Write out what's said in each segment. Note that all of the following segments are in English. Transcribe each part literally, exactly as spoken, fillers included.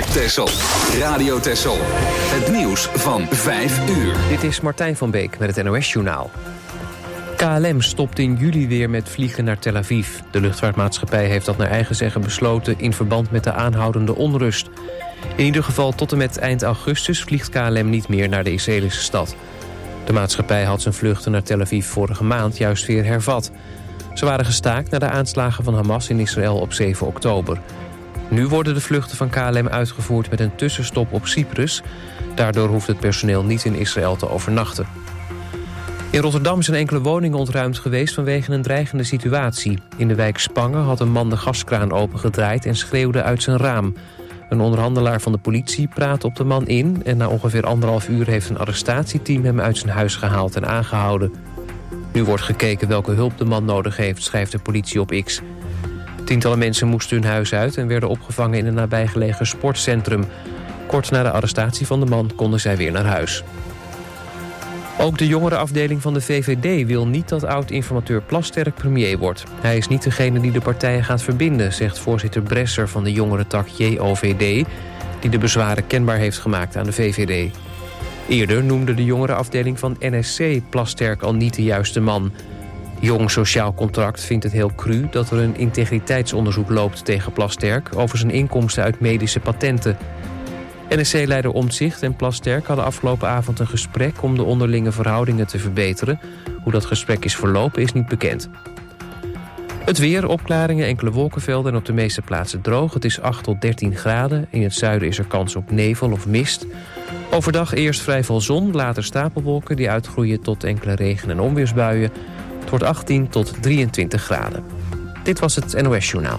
Texel. Radio Texel. Het nieuws van vijf uur. Dit is Martijn van Beek met het N O S-journaal. K L M stopt in juli weer met vliegen naar Tel Aviv. De luchtvaartmaatschappij heeft dat naar eigen zeggen besloten in verband met de aanhoudende onrust. In ieder geval tot en met eind augustus vliegt K L M niet meer naar de Israëlische stad. De maatschappij had zijn vluchten naar Tel Aviv vorige maand juist weer hervat. Ze waren gestaakt na de aanslagen van Hamas in Israël op zeven oktober. Nu worden de vluchten van K L M uitgevoerd met een tussenstop op Cyprus. Daardoor hoeft het personeel niet in Israël te overnachten. In Rotterdam zijn enkele woningen ontruimd geweest vanwege een dreigende situatie. In de wijk Spangen had een man de gaskraan opengedraaid en schreeuwde uit zijn raam. Een onderhandelaar van de politie praatte op de man in en na ongeveer anderhalf uur heeft een arrestatieteam hem uit zijn huis gehaald en aangehouden. Nu wordt gekeken welke hulp de man nodig heeft, schrijft de politie op X. Tientallen mensen moesten hun huis uit en werden opgevangen in een nabijgelegen sportcentrum. Kort na de arrestatie van de man konden zij weer naar huis. Ook de jongerenafdeling van de V V D wil niet dat oud-informateur Plasterk premier wordt. Hij is niet degene die de partijen gaat verbinden, zegt voorzitter Bresser van de jongerentak J O V D... die de bezwaren kenbaar heeft gemaakt aan de V V D. Eerder noemde de jongerenafdeling van N S C Plasterk al niet de juiste man. Jong Sociaal Contract vindt het heel cru dat er een integriteitsonderzoek loopt tegen Plasterk over zijn inkomsten uit medische patenten. N S C-leider Omtzigt en Plasterk hadden afgelopen avond een gesprek om de onderlinge verhoudingen te verbeteren. Hoe dat gesprek is verlopen is niet bekend. Het weer, opklaringen, enkele wolkenvelden en op de meeste plaatsen droog. Het is acht tot dertien graden. In het zuiden is er kans op nevel of mist. Overdag eerst vrij veel zon, later stapelwolken die uitgroeien tot enkele regen- en onweersbuien. Het wordt achttien tot drieëntwintig graden. Dit was het N O S-journaal.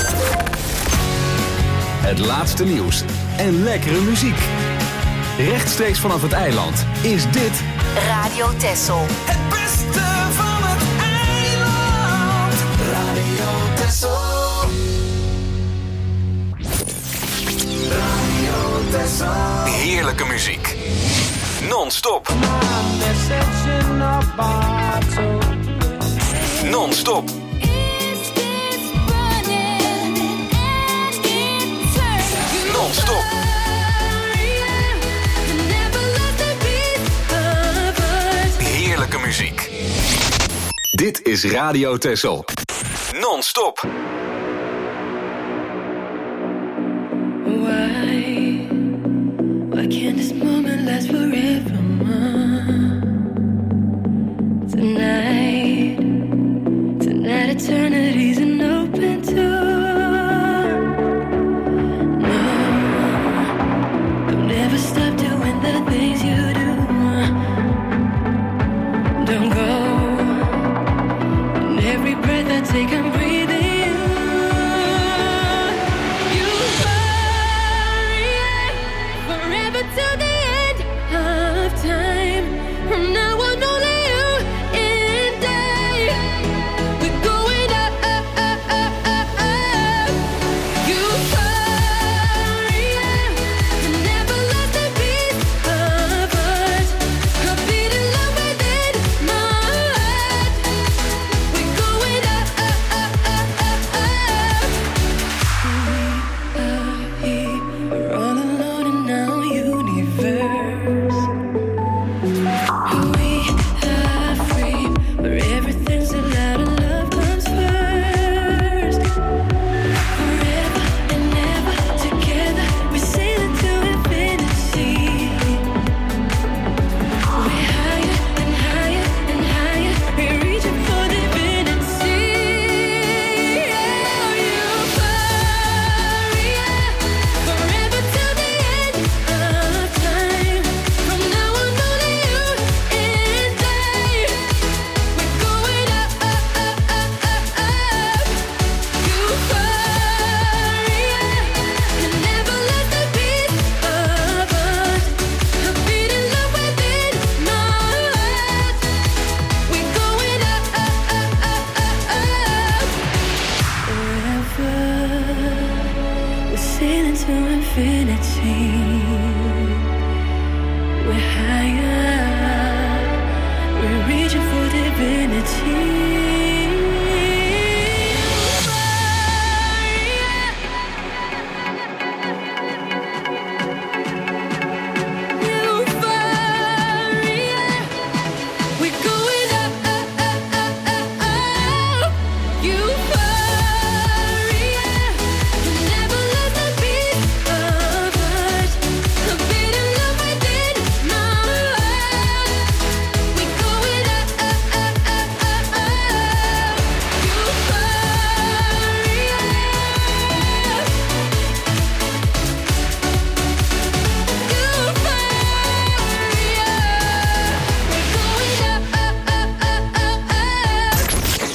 Het laatste nieuws en lekkere muziek. Rechtstreeks vanaf het eiland is dit Radio Texel. Het beste van het eiland. Radio Texel. Radio Texel. heerlijke muziek. Non-stop. Non-stop. Non-stop. Heerlijke muziek. Dit is Radio Texel. Non-stop. Why? Why can't this moment last forever? Tonight, tonight eternity's an open door. No, don't ever stop doing the things you do. Don't go. And every breath I take, I'm breathing. Till the end of time, from now on only you and I. We're going up, up, up, up, up, up. Euphoria, never lost a beat of us. A beat in love within my heart. We're going up, up, up, up, up, up. We are here, we're all alone and now you.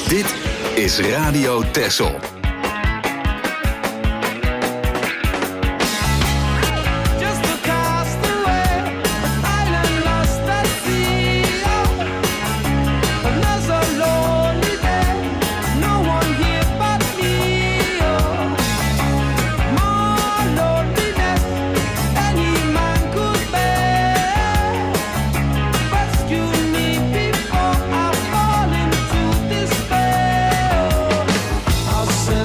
Dit is Radio Texel. Say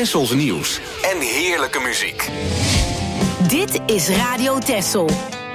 Tessels nieuws en heerlijke muziek. Dit is Radio Tessel.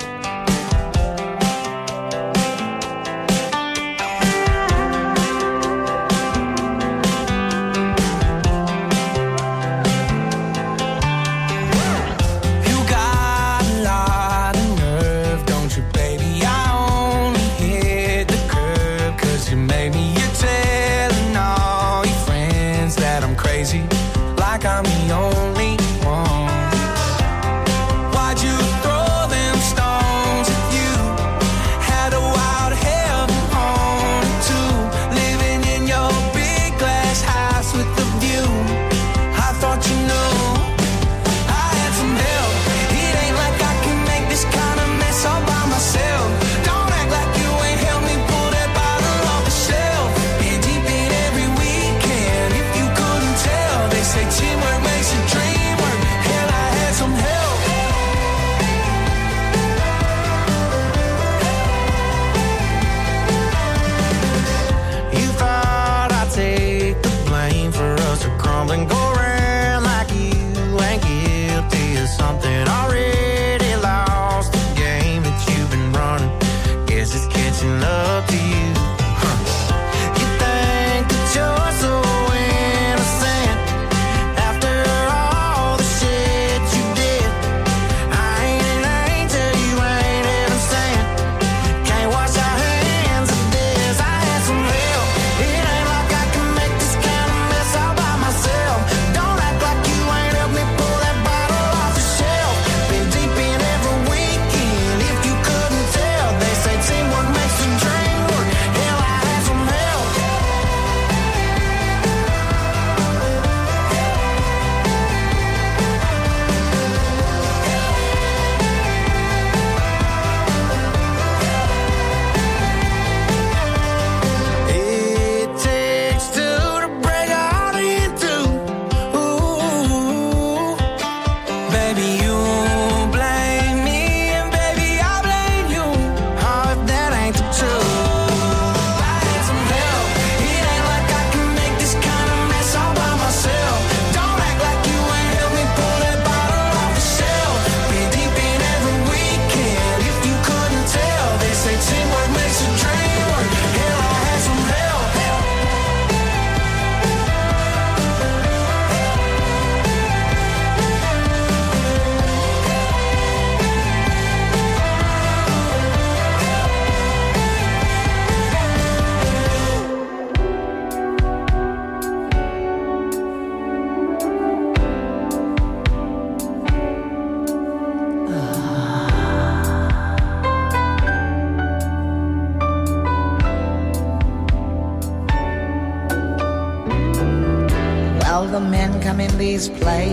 These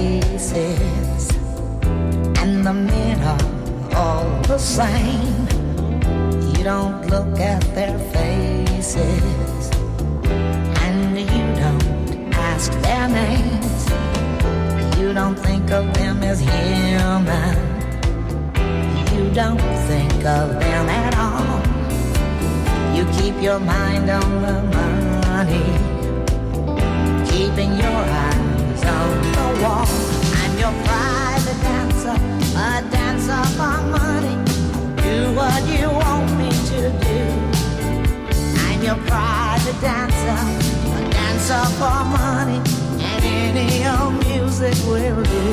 places, and the men are all the same. You don't look at their faces, and you don't ask their names. You don't think of them as human. You don't think of them at all. You keep your mind on the money, keeping your eyes on the wall. I'm your private dancer, a dancer for money. Do what you want me to do. I'm your private dancer, a dancer for money, and any old music will do.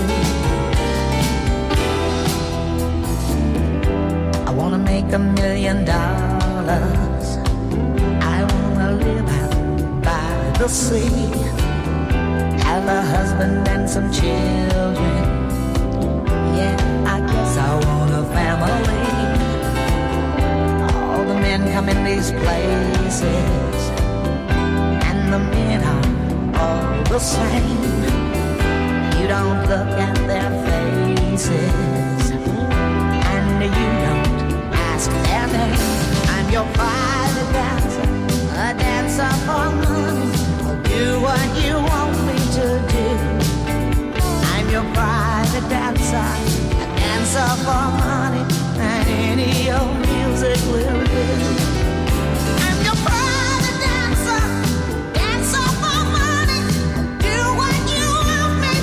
I wanna make a million dollars. I wanna live out by the sea, have a husband and some children. Yeah, I guess I want a family. All the men come in these places, and the men are all the same. You don't look at their faces, and you don't ask their name. I'm your private dancer, a dancer for money. I'll do what you want me to do. I'm your private dancer, a dancer for money, and any old music will do. I'm your private dancer, dancer for money. Do what you want me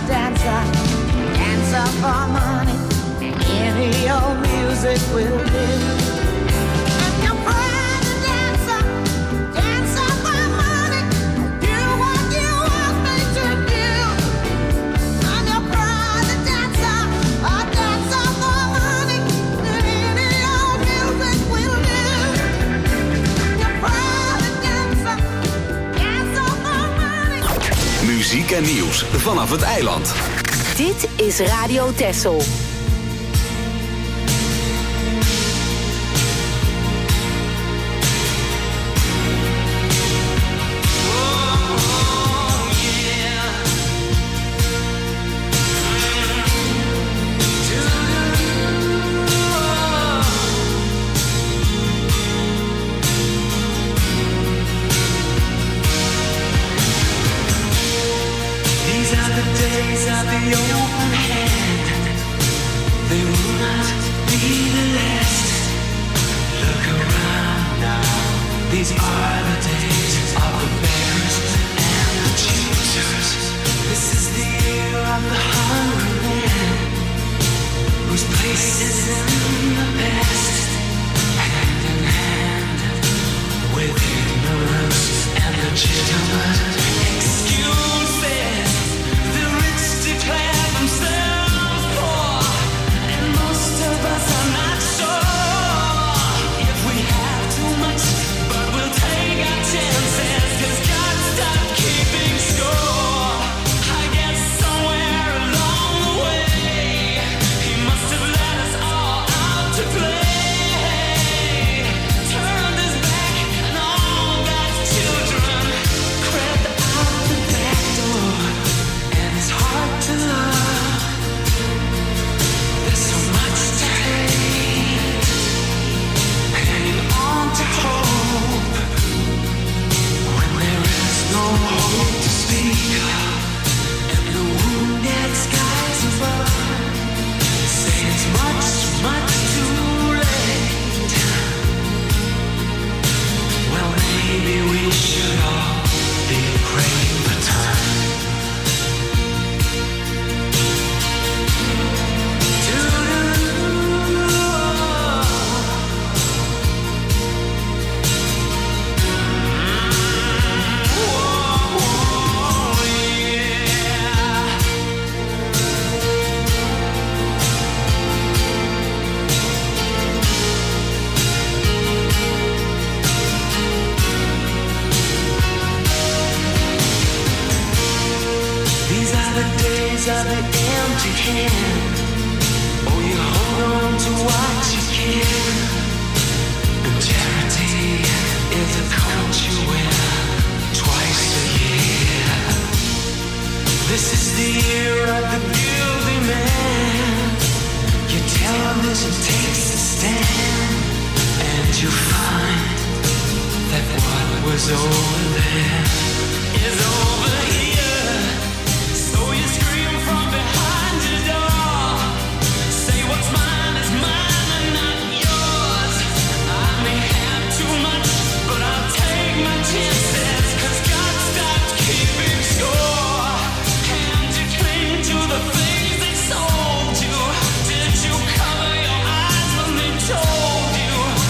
dancer, dancer for money. Any old music will do. And your private dancer, dancer for money. Do what you want me to do. I'm your private dancer, a dancer for money. Any old music will do. Your private dancer, dancer for money. Muziek en nieuws vanaf het eiland. Dit is Radio Texel.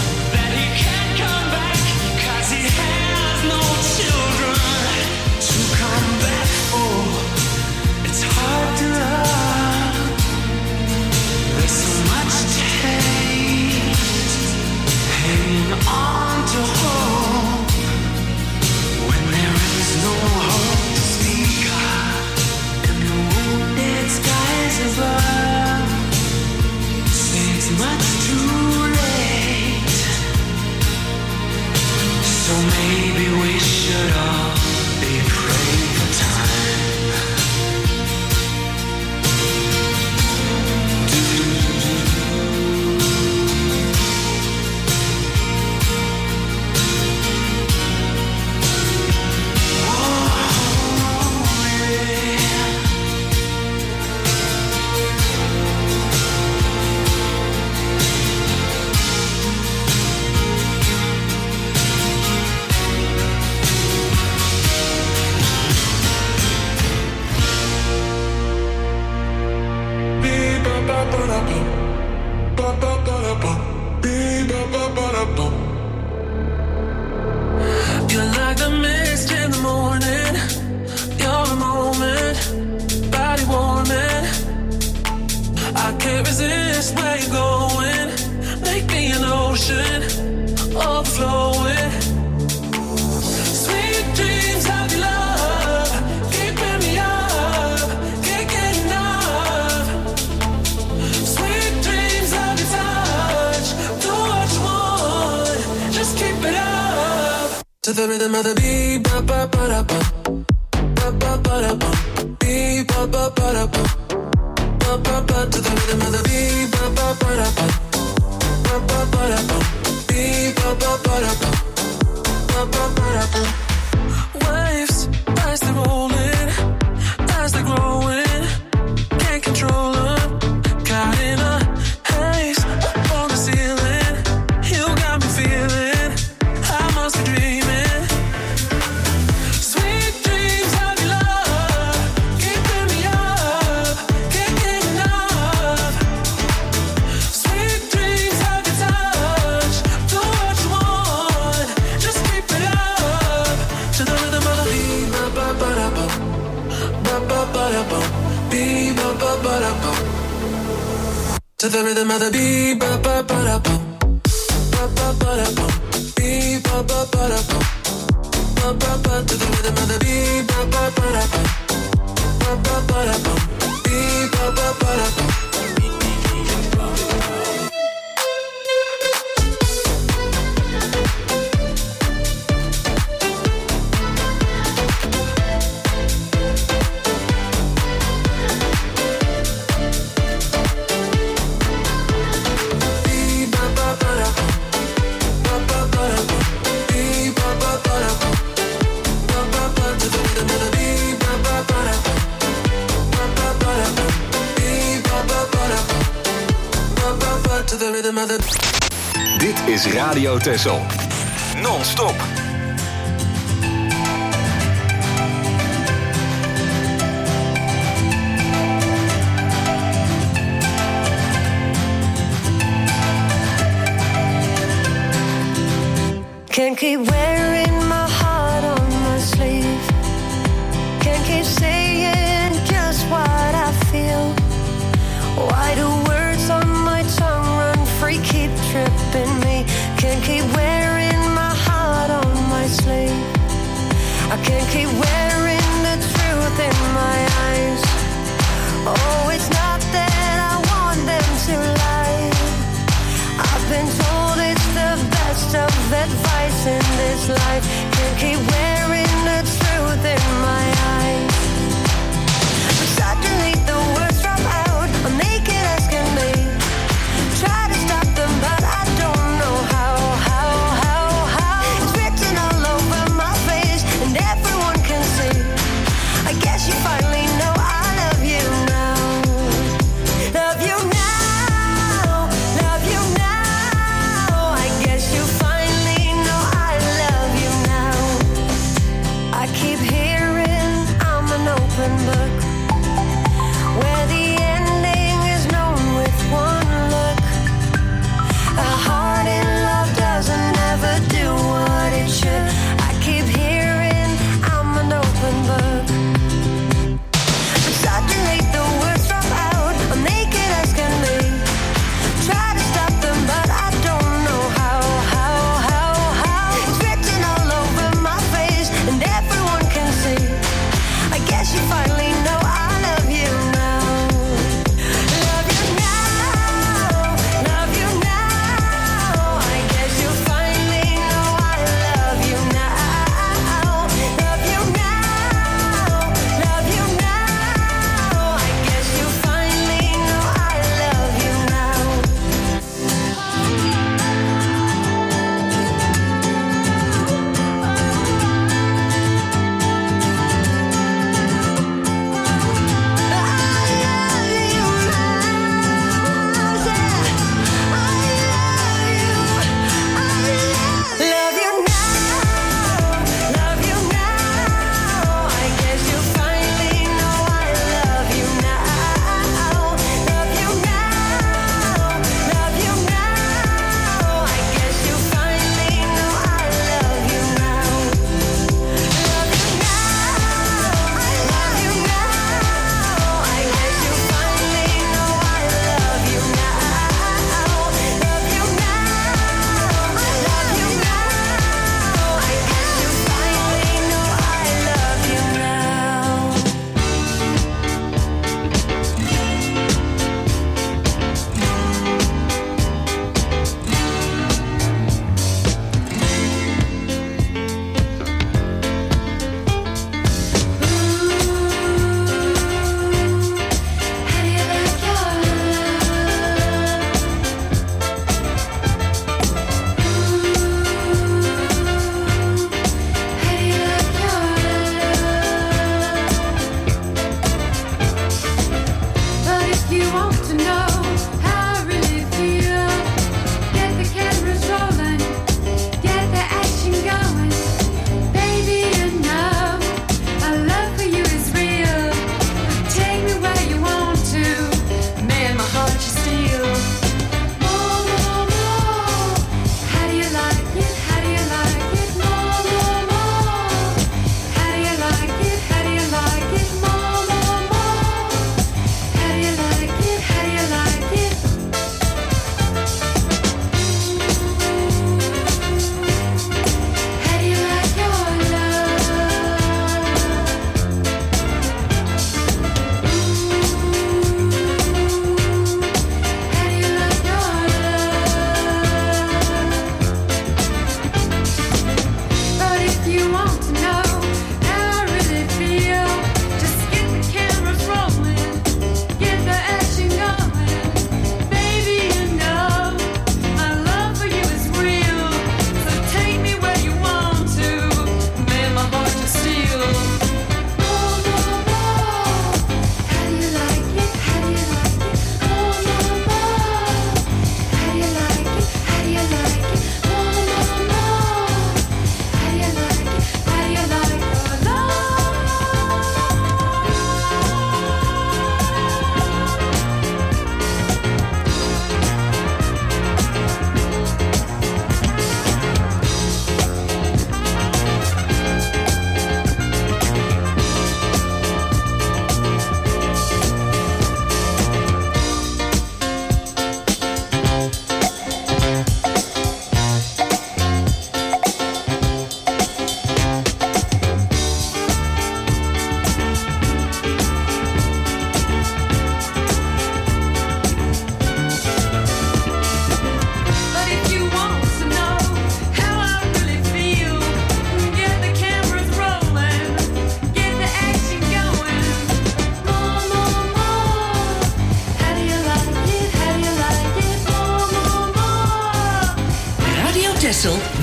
To You're like the mist in the morning. You're a moment, body warming. I can't resist where you're going. Make me an ocean, overflowing. Sweet dreams of your love, keeping me up, can't get enough. Sweet dreams of your touch, do what you want, just keep it up. To the rhythm of the beat, ba ba ba da ba, ba ba ba da ba, beat ba ba ba da ba, ba ba ba. To the rhythm of the beat, ba ba ba da ba, ba ba ba da ba, beat ba ba ba da ba, ba ba ba da ba. Waves, as they're rolling, as they're growing, can't control them. Caught in a haze up on the ceiling, you got me feeling I must be dreaming. Sweet dreams of your love, keeping me up, can't get enough. Sweet dreams of your touch, do what you want, just keep it up. To the rhythm of the beat, ba ba ba da ba, ba ba ba da ba, beat ba ba ba da ba. To the rhythm of the beat, ba ba ba da ba, ba ba ba da ba, beat ba ba ba da ba, ba ba ba. To the rhythm of the beat, ba ba ba da ba, ba ba ba da ba, beat ba ba ba da ba. Dit is Radio Texel. Non-stop. Can't keep wearing my heart on my sleeve. Can't keep saying just what I feel. Why do words on my tongue run free, keep tripping me? Can't keep wearing my heart on my sleeve. I can't keep wearing the truth in my eyes. Oh, it's not that I want them to lie. I've been told it's the best of advice in this life. Can't keep wearing the truth in my eyes. But suddenly the words drop out, I'm naked as can be. Try to stop them, but I don't know how, how, how, how. It's written all over my face, and everyone can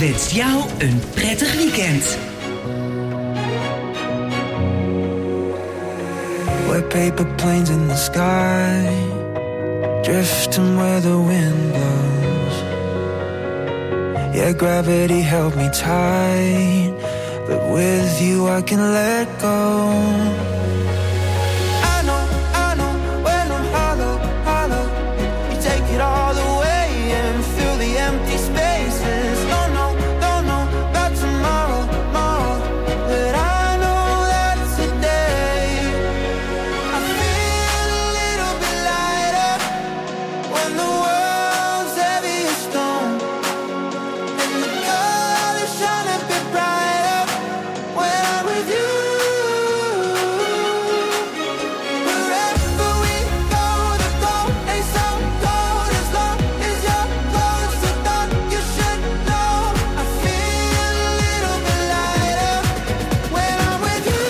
wenst jou een prettig weekend. We're paper planes in the sky, drifting where the wind blows. Yeah, gravity held me tight, but with you I can let go. I know, I know, when I'm hollow, hollow, you take it all away and fill the empty spaces. Don't know, don't know about tomorrow, tomorrow, but I know that today I feel a little bit lighter when the world's heavy as stone, and the colors shine a bit brighter when I'm with you. Wherever we go, the goal ain't so cold as long as you're close. I thought you should know I feel a little bit lighter when I'm with you.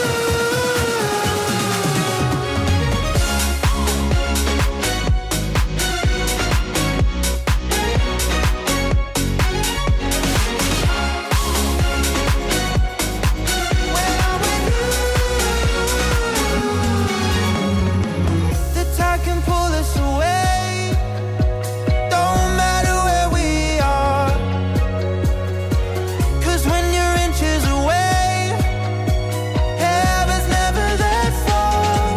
The tide can pull us away, don't matter where we are, 'cause when you're inches away, heaven's never that far.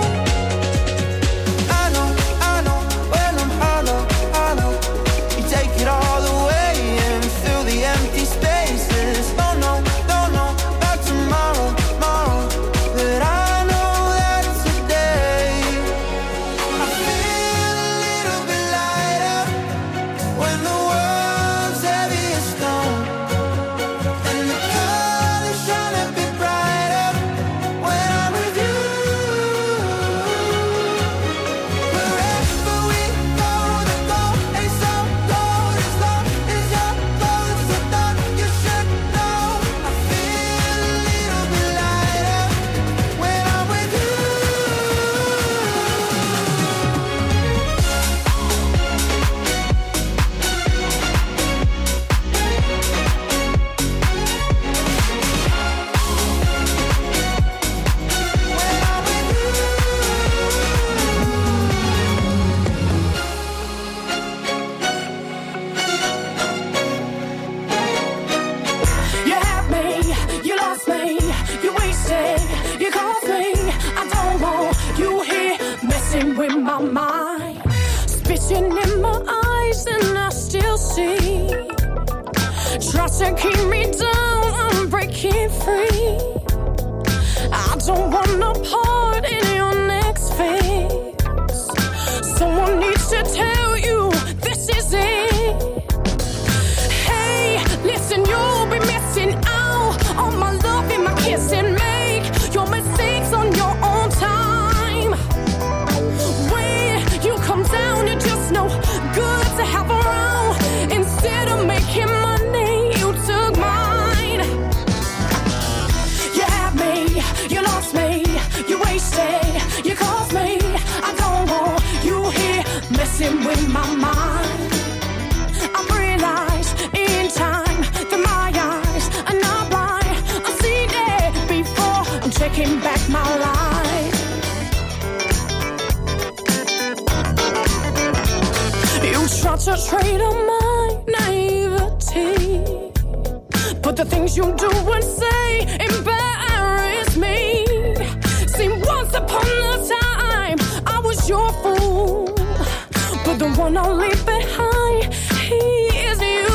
I know, I know, when I'm hollow, hollow, you take it all away and fill the empty spaces. Don't know, don't know about tomorrow, tomorrow, but I know that today I feel a little bit lighter when the world's heavy as stone, and the colors shine a bit brighter when I'm with you. Wherever we go, the goal ain't so cold as long as you're close. I thought you should know I feel a little bit lighter when I'm with you. You had me, you lost me, you wasted, you caused me. I don't want you here messing with my mind. Spitting in my eyes and I still see. Try to keep me down, I'm breaking free. I don't want no part in your next phase. Someone needs to tell you this is it. Hey, listen, you'll be missing out on my love and my kiss and make your mistakes on your own time. When you come down, you're just no good to have around. Instead of making money, you took mine. You had me, you lost me, you wasted, you caused me. I don't want you here messing with my mind. I realize in time that my eyes are not blind. I've seen it before, I'm taking back my life. You try to trade on my naivety, but the things you do and say embarrass me. See, once upon a time, I was your fool, but the one I'll leave behind, he is you.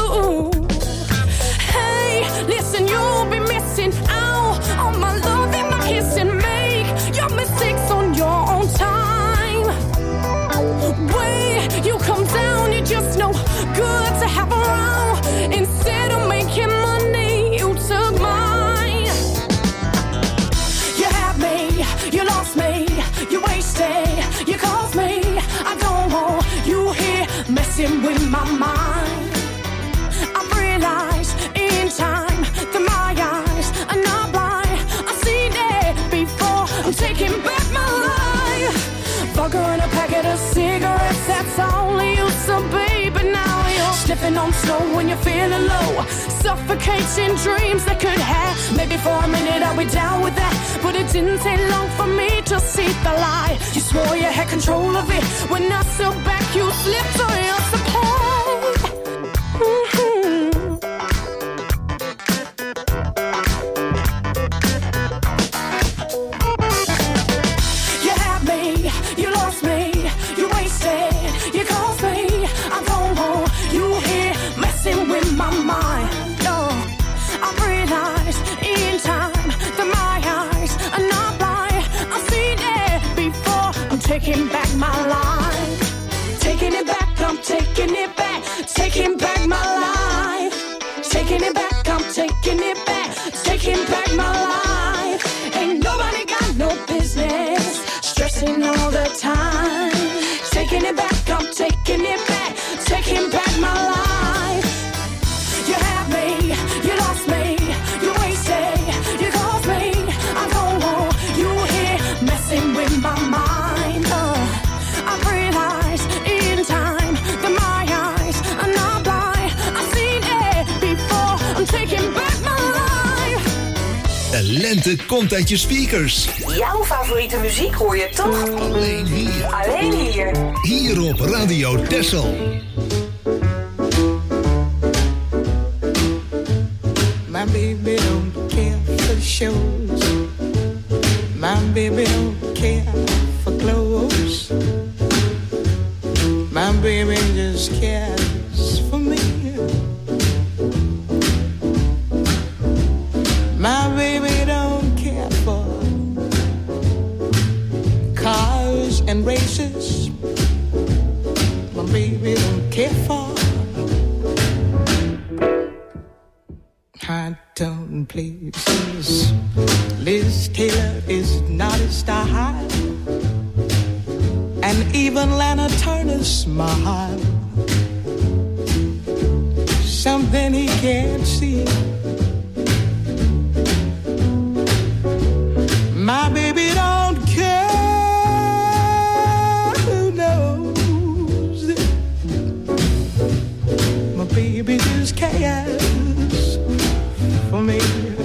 Hey, listen, you'll be missing out on my love and my kiss and make your mistakes on your own time. When you come down, you're just no good to have around. Instead of making money, you took mine. You had me, you lost me, you wasted, you caused me. I don't want you here messing with my mind. I've realized in time that my eyes are not blind. I've seen it before, I'm taking back my life. Vodka and a packet of cigarettes, that's all you used to be, but now you're living on slow when you're feeling low. Suffocating dreams that could have. Maybe for a minute I'll be down with that, but it didn't take long for me to see the lie. You swore you had control of it. When I stood back, you slipped on your supply. Mm-hmm. You had me, you lost me, you wasted, you caused me. I'm gone home, you here messing with my mind. No, I realized in time that my eyes are not blind. I've seen it before. I'm taking back my life, taking it back. I'm taking it back, taking back my life, taking it back. I'm taking it back, taking back my life. Ain't nobody got no business stressing all the time. Taking it back, I'm taking it back, taking back my life. You had me, you lost me, you wasted, you caused me. I'm gone home, you here messing with my mind. Uh, I realized in time that my eyes are not blind. I've seen it before. I'm taking back my life. De lente komt uit je speakers. Jouw favoriete muziek hoor je toch? Alleen hier. Alleen hier. Hier op Radio Texel. My baby don't care for shows. My baby don't care for clothes. My baby just cares for me. My baby don't care for cars and races. My baby don't care for high-tone places. Liz Taylor is not his style, and even Lana Turner's smile, something he can't see. My baby don't care, who knows it? My baby just cares for me.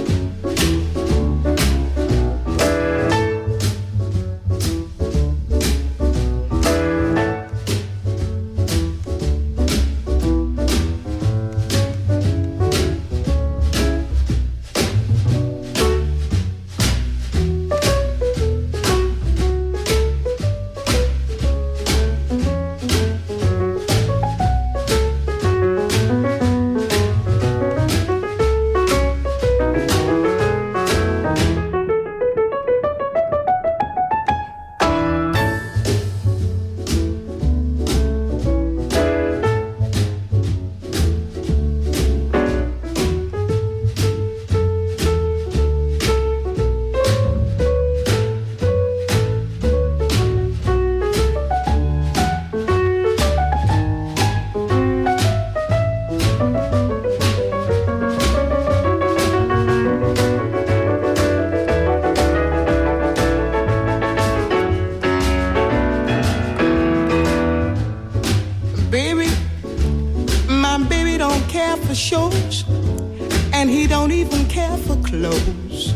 Shows, and he don't even care for clothes.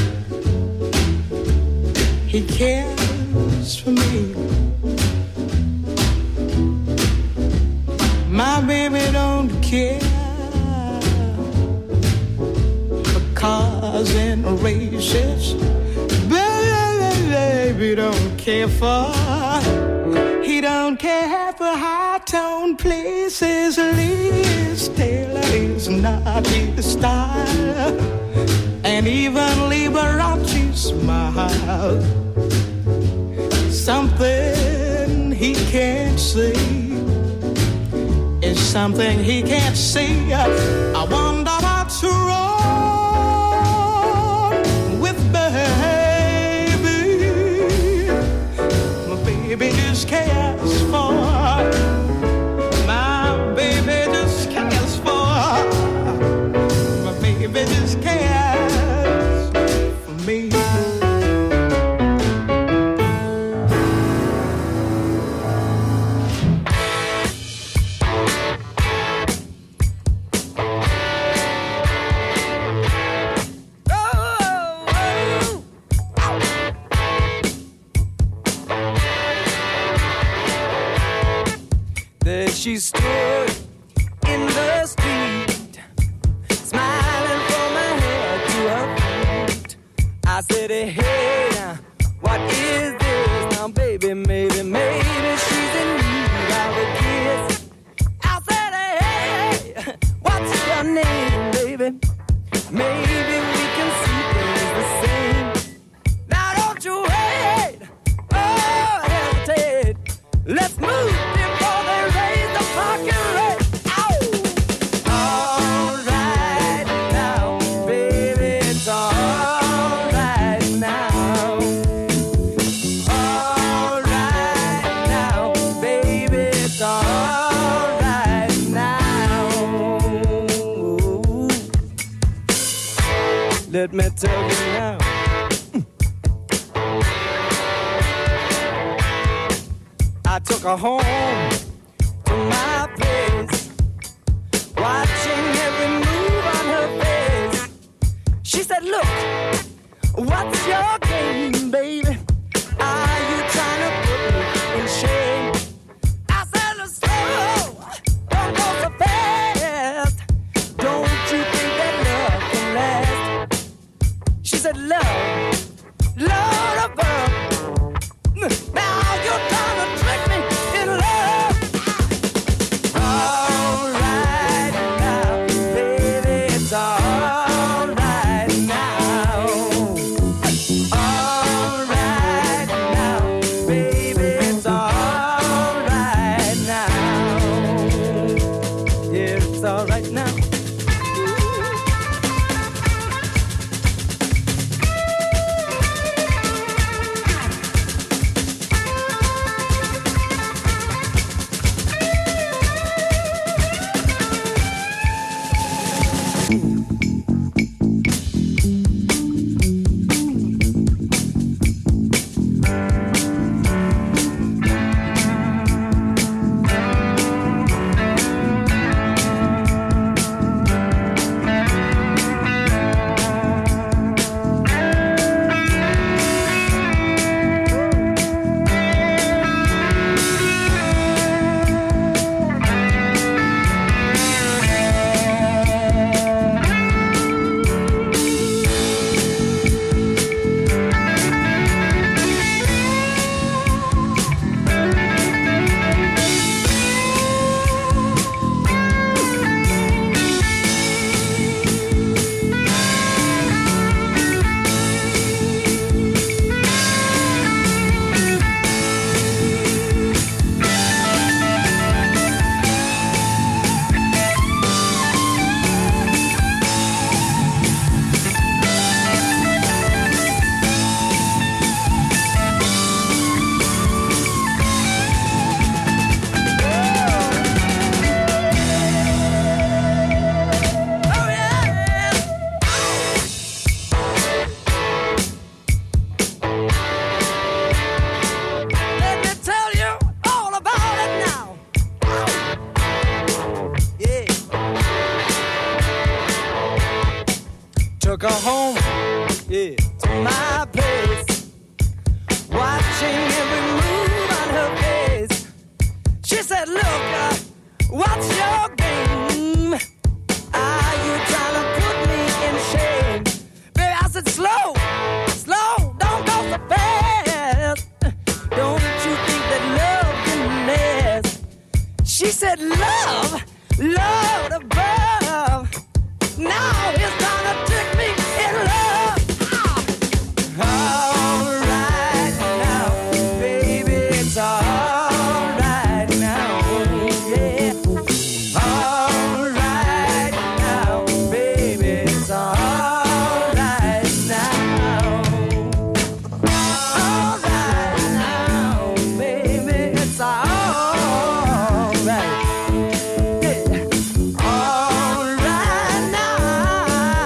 He cares for me. My baby don't care for cars and races. Baby don't care for. He don't care for high-tone places. Liz Taylor is not his style, and even Liberace smile. Something he can't see is something he can't see. I wonder what's wrong with baby. My baby just cares for. My baby just cares for. My baby just cares for me. There she stood in the street, smiling from her head to her feet. I said, hey, now, what is this? Now, baby, maybe, maybe she's in need of a kiss. I said, hey, what's your name, baby? Maybe we can see things the same. Now, don't you wait, oh, hesitate. Let's move before they raise the fucking rate. Ow! All right now, baby, it's all right now. All right now, baby, it's all right now. Let me tell you now. I took her home to my place, watching every move on her face. She said, look, what's your game, baby? Are you trying to put me in shame? I said, look, slow, don't go so fast. Don't you think that love can last? She said, love, love above. Now you're trying to trick me in love. All right now, baby, it's all right now. All right now, baby, it's all right now. Yeah, it's all right now. Let me tell you all about it now. Yeah. Took her home, yeah, to my place, watching every move on her face. She said, look, uh, what's your game? Are you trying to put me in shame? Baby, I said, slow, slow, don't go so fast. Don't you think that love can last? She said, love, love above. Now it's gonna trick me in love. All right now, baby, it's all right now. Yeah. All right now, baby, it's all right now. All right now, baby, it's all right. Yeah. All right now.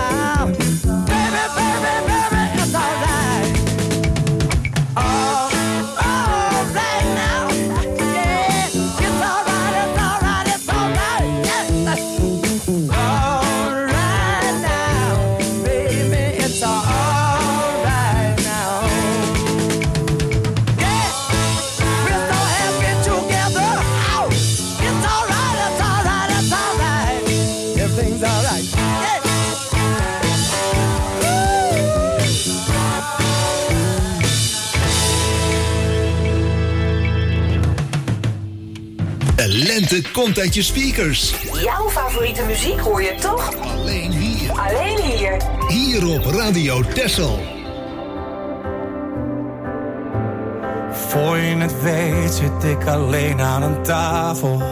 lente komt uit je speakers. Jouw favoriete muziek hoor je toch? Alleen hier. Alleen hier. Hier op Radio Texel. Voor je het weet zit ik alleen aan een tafel.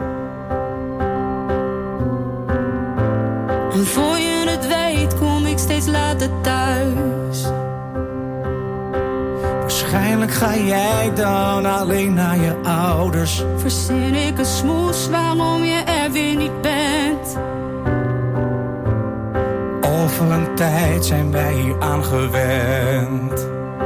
En voor je het weet kom ik steeds later thuis. Waarschijnlijk ga jij dan alleen naar je ouders. Verzin ik een smoes waarom je er weer niet bent. Over een tijd zijn wij hier aangewend.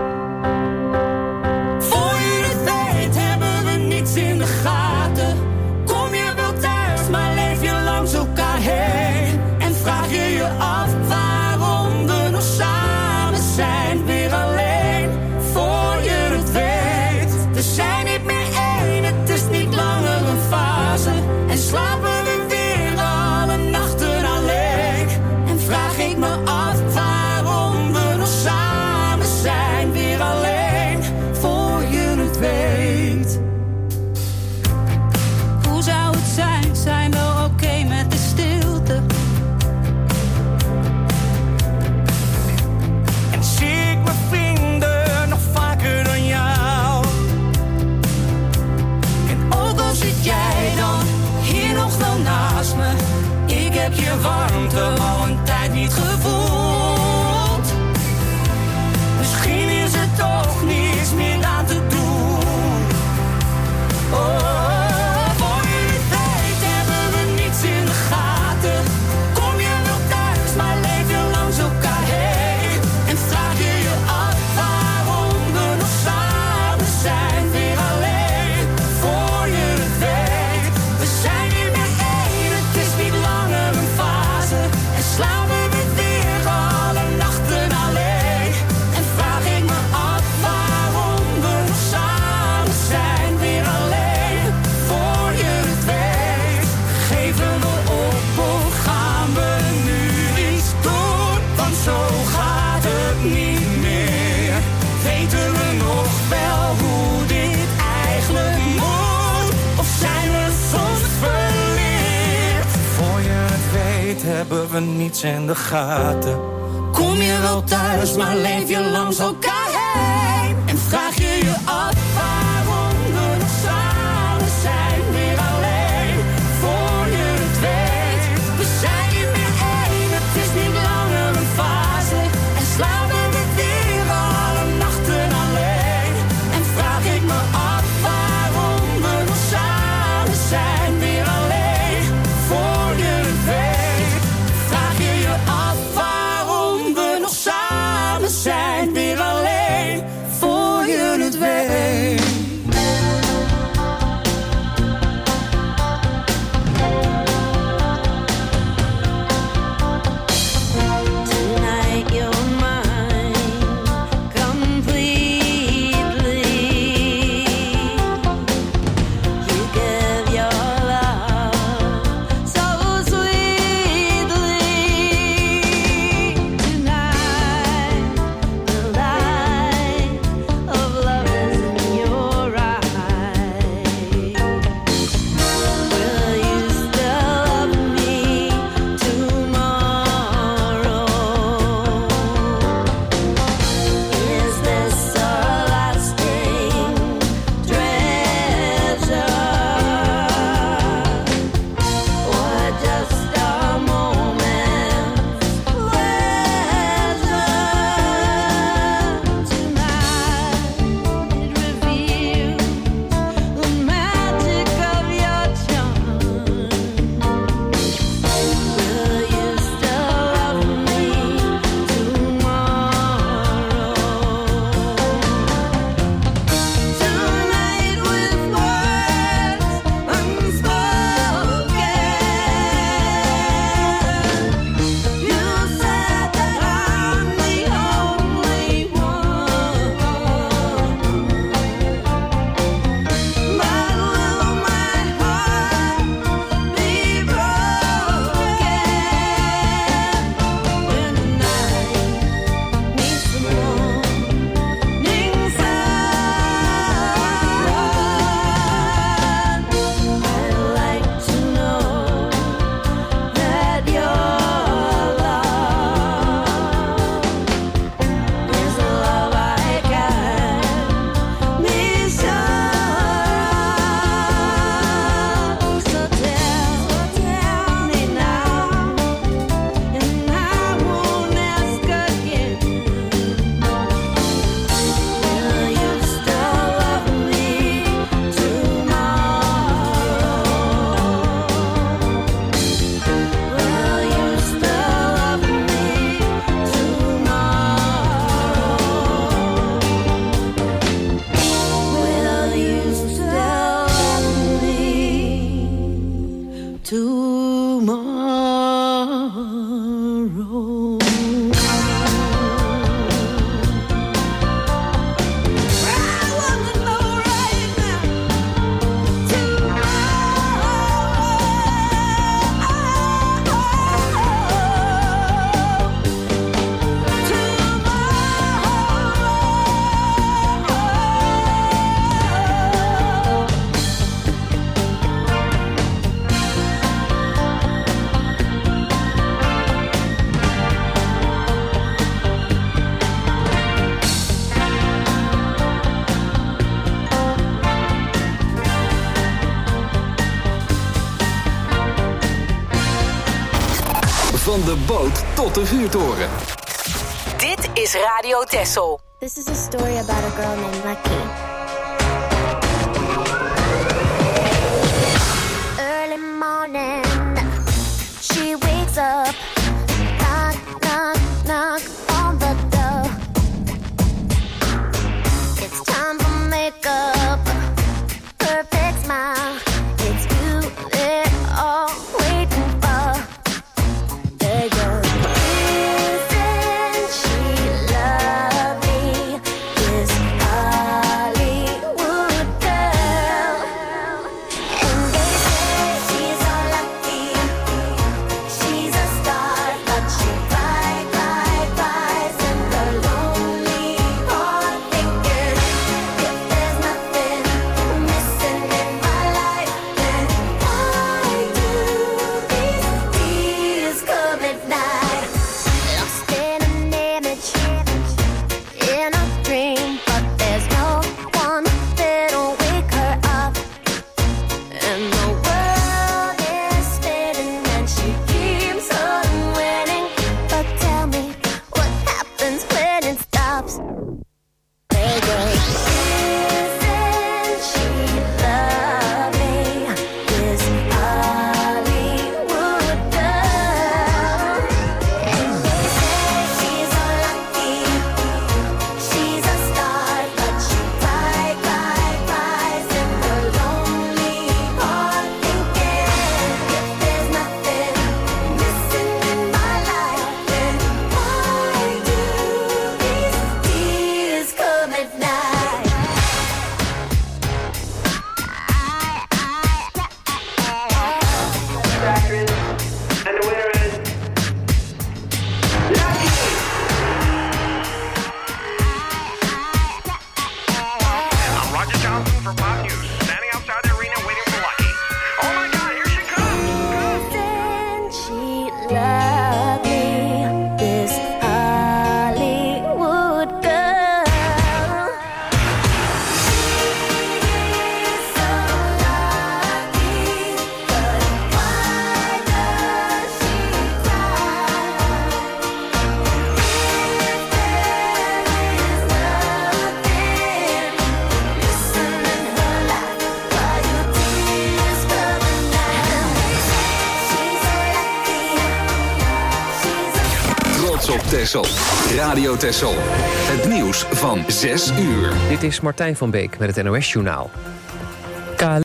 Voor je het weet hebben we niets in de gaten. Kom je wel thuis, maar leef je langs elkaar heen. En vraag je je af waarom we nog samen zijn, weer alleen. Voor je het weet, we zijn niet meer één, het is niet langer een fase. En slapen we weer alle nachten alleen. En vraag ik me af waarom we nog samen zijn, weer alleen. Voor je het weet. Hoe zou het zijn, zijn we oké okay met de stilte? En zie ik mijn vrienden nog vaker dan jou. En ook al zit jij dan hier nog wel naast me, ik heb je warmte al een tijd niet gevoeld. Misschien is er toch niets meer aan te doen. Oh, voor je het weet hebben we niets in de gaten. Kom je wel thuis, maar leef je langs elkaar heen. En vraag je je af waarom we nog samen zijn, weer alleen. Voor je het weet, we zijn niet meer één, het is niet langer een fase. En slapen we weer alle nachten alleen. En vraag ik me af waarom we nog samen zijn, weer alleen. Voor je het weet, geven we op of gaan we nu iets doen? Want zo gaat het niet meer. Weten we nog wel hoe dit eigenlijk moet? Of zijn we soms verleerd? Voor je het weet hebben we niets in de gaten. Kom je wel thuis, maar leef je langs elkaar heen. En vraag je je af waarom we nog samen zijn, weer alleen. Voor je het weet, we zijn niet meer één, het is niet langer een fase. En slapen we weer alle nachten alleen. En vraag ik me af waarom we nog samen zijn, weer alleen. Voor je het weet, vraag je je af waarom we nog samen zijn, weer alleen. Van de boot tot de vuurtoren. Dit is Radio Texel. This is a story about a girl named Lucky. Early morning, she wakes up, knock, knock, knock on the door. It's time for makeup, perfect smile. It's you they're all waiting for. There goes. Isn't she lovely? This Hollywood girl. And they say she's so lucky. She's a star, but she cry, cry, cries in the lonely heart, thinking if there's nothing missing in my life, then why do these tears come at night? Lost in an image, in a dream, but there's no one that'll wake her up. And the world is spinning and she keeps on winning. But tell me, what happens when it stops? There goes. Isn't she lovely? This Hollywood girl. And they say she's so lucky. She's a star, but she cry, cry, cries in her lonely heart, thinking if there's nothing missing in my life, then why do these tears come at night? And the winner is Lucky. I'm Roger Johnson for Pop News, standing outside the arena waiting for Lucky. Oh my God, here she comes! Isn't she lovely? This Hollywood girl. She's so lucky, but why does she cry? If there is nothing missing in her life, why do tears come at night? She's so lucky. She's a Trots op Texel. Radio Texel. Het nieuws van zes uur. Dit is Martijn van Beek met het N O S-journaal.